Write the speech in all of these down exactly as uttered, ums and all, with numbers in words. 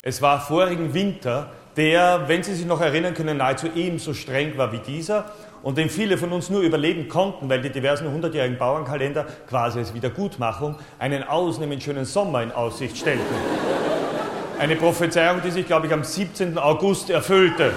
Es war vorigen Winter, der, wenn Sie sich noch erinnern können, nahezu ebenso streng war wie dieser und den viele von uns nur überleben konnten, weil die diversen hundertjährigen Bauernkalender quasi als Wiedergutmachung einen ausnehmend schönen Sommer in Aussicht stellten. Eine Prophezeiung, die sich, glaube ich, am siebzehnten August erfüllte.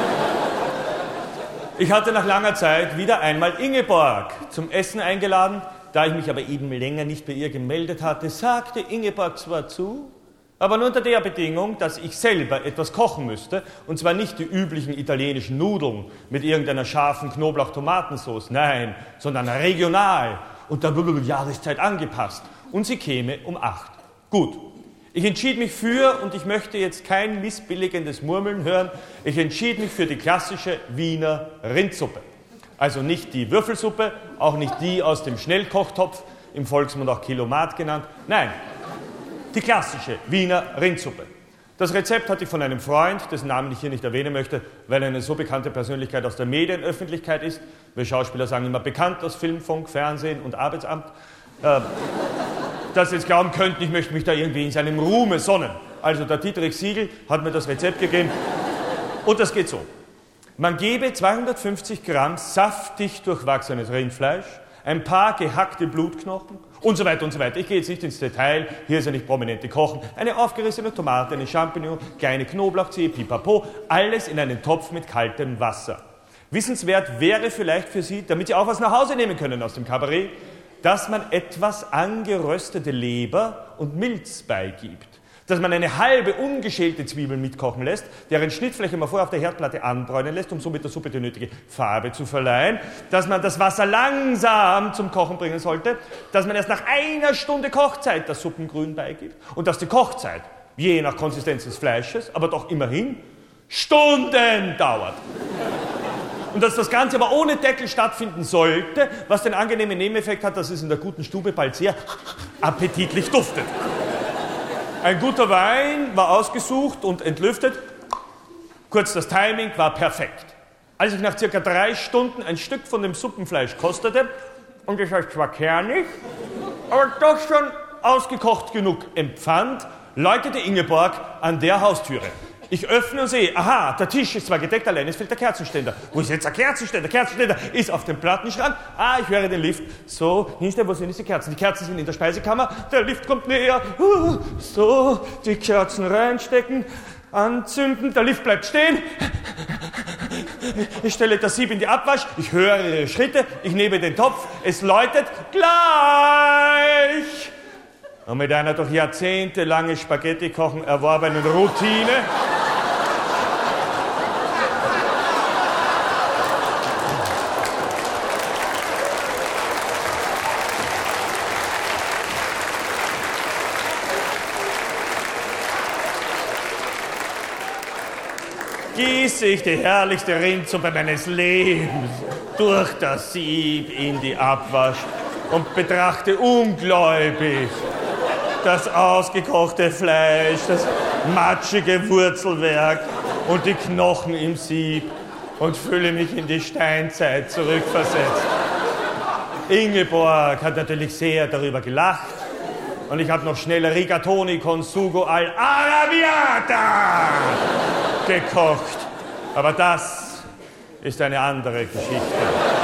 Ich hatte nach langer Zeit wieder einmal Ingeborg zum Essen eingeladen. Da ich mich aber eben länger nicht bei ihr gemeldet hatte, sagte Ingeborg zwar zu, aber nur unter der Bedingung, dass ich selber etwas kochen müsste, und zwar nicht die üblichen italienischen Nudeln mit irgendeiner scharfen Knoblauch-Tomatensauce, nein, sondern regional und der Jahreszeit angepasst. Und sie käme um acht. Gut. Ich entschied mich für, und ich möchte jetzt kein missbilligendes Murmeln hören, ich entschied mich für die klassische Wiener Rindsuppe. Also nicht die Würfelsuppe, auch nicht die aus dem Schnellkochtopf, im Volksmund auch Kilomat genannt, nein, die klassische Wiener Rindsuppe. Das Rezept hatte ich von einem Freund, dessen Namen ich hier nicht erwähnen möchte, weil er eine so bekannte Persönlichkeit aus der Medienöffentlichkeit ist. Wir Schauspieler sagen immer bekannt aus Film, Funk, Fernsehen und Arbeitsamt. Äh, dass Sie jetzt glauben könnten, ich möchte mich da irgendwie in seinem Ruhme sonnen. Also der Dietrich Siegel hat mir das Rezept gegeben und das geht so. Man gebe zweihundertfünfzig Gramm saftig durchwachsenes Rindfleisch, ein paar gehackte Blutknochen und so weiter und so weiter. Ich gehe jetzt nicht ins Detail, hier ist ja nicht prominente Kochen. Eine aufgerissene Tomate, eine Champignon, kleine Knoblauchzehe, pipapo, alles in einen Topf mit kaltem Wasser. Wissenswert wäre vielleicht für Sie, damit Sie auch was nach Hause nehmen können aus dem Kabarett, dass man etwas angeröstete Leber und Milz beigibt. Dass man eine halbe ungeschälte Zwiebel mitkochen lässt, deren Schnittfläche man vorher auf der Herdplatte anbräunen lässt, um somit der Suppe die nötige Farbe zu verleihen. Dass man das Wasser langsam zum Kochen bringen sollte. Dass man erst nach einer Stunde Kochzeit das Suppengrün beigibt. Und dass die Kochzeit, je nach Konsistenz des Fleisches, aber doch immerhin, Stunden dauert. Und dass das Ganze aber ohne Deckel stattfinden sollte, was den angenehmen Nebeneffekt hat, dass es in der guten Stube bald sehr appetitlich duftet. Ein guter Wein war ausgesucht und entlüftet. Kurz, das Timing war perfekt. Als ich nach circa drei Stunden ein Stück von dem Suppenfleisch kostete, und es war zwar kernig, aber doch schon ausgekocht genug empfand, läutete Ingeborg an der Haustüre. Ich öffne und sehe, aha, der Tisch ist zwar gedeckt, allein es fehlt der Kerzenständer. Wo ist jetzt der Kerzenständer? Der Kerzenständer ist auf dem Plattenschrank. Ah, ich höre den Lift. So, hinter, wo sind jetzt die Kerzen? Die Kerzen sind in der Speisekammer. Der Lift kommt näher. Uh, so, die Kerzen reinstecken, anzünden. Der Lift bleibt stehen. Ich stelle das Sieb in die Abwasch. Ich höre ihre Schritte. Ich nehme den Topf. Es läutet gleich. Und mit einer durch jahrzehntelange Spaghetti-Kochen erworbenen Routine gieße ich die herrlichste Rindsuppe meines Lebens durch das Sieb in die Abwasch und betrachte ungläubig das ausgekochte Fleisch, das matschige Wurzelwerk und die Knochen im Sieb und fühle mich in die Steinzeit zurückversetzt. Ingeborg hat natürlich sehr darüber gelacht und ich habe noch schnell Rigatoni con sugo al arrabbiata gekocht. Aber das ist eine andere Geschichte.